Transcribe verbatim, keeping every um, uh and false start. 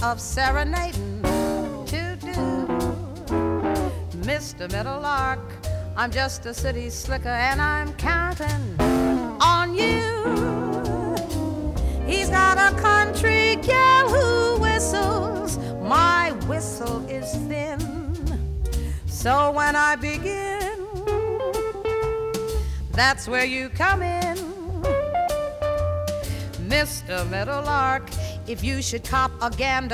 of serenading to do. Mister Meadowlark, I'm just a city slicker and I'm counting on you. He's got a country gal who whistles, my whistle is thin. So when I begin, that's where you come in. Mister Meadowlark, if you should cop a gander